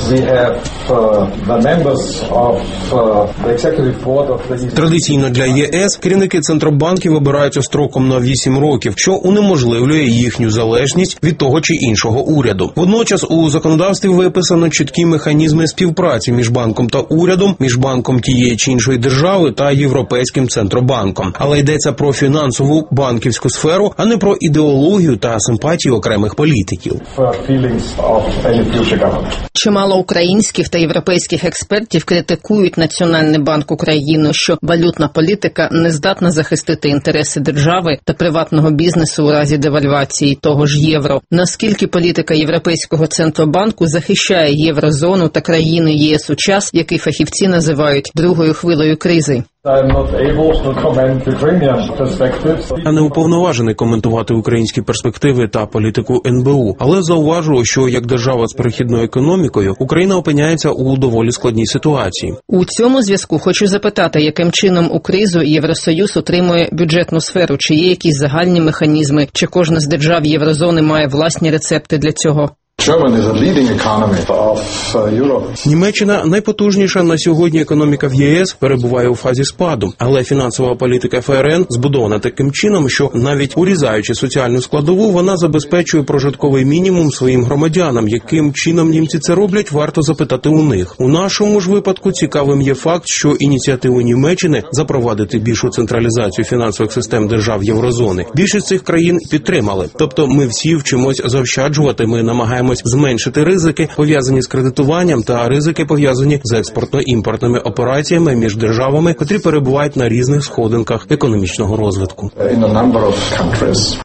Традиційно для ЄС керівники центробанків обираються строком на 8 років, що унеможливлює їхню залежність від того чи іншого уряду. Водночас у законодавстві виписано чіткі механізми співпраці між банком та урядом, між банком тієї чи іншої держави та Європейським центробанком. Але йдеться про фінансову банківську сферу, а не про ідеологію та симпатії окремих політиків. Чимало українських та європейських експертів критикують Національний банк України, що валютна політика не здатна захистити інтереси держави та приватного бізнесу у разі девальвації того ж євро. Наскільки політика Європейського центробанку захищає єврозону та країни ЄС у час, який фахівці називають другою хвилею кризи? Я не уповноважений коментувати українські перспективи та політику НБУ, але зауважу, що як держава з перехідною економікою Україна опиняється у доволі складній ситуації. У цьому зв'язку хочу запитати, яким чином у кризу Євросоюз утримує бюджетну сферу, чи є якісь загальні механізми, чи кожна з держав єврозони має власні рецепти для цього? Німеччина найпотужніша на сьогодні економіка в ЄС перебуває у фазі спаду, але фінансова політика ФРН збудована таким чином, що навіть урізаючи соціальну складову, вона забезпечує прожитковий мінімум своїм громадянам. Яким чином німці це роблять, варто запитати у них. У нашому ж випадку цікавим є факт, що ініціативу Німеччини запровадити більшу централізацію фінансових систем держав єврозони більшість цих країн підтримали. Тобто ми всі вчимось заощаджувати, ми намагаємось зменшити ризики, пов'язані з кредитуванням, та ризики, пов'язані з експортно-імпортними операціями між державами, котрі перебувають на різних сходинках економічного розвитку.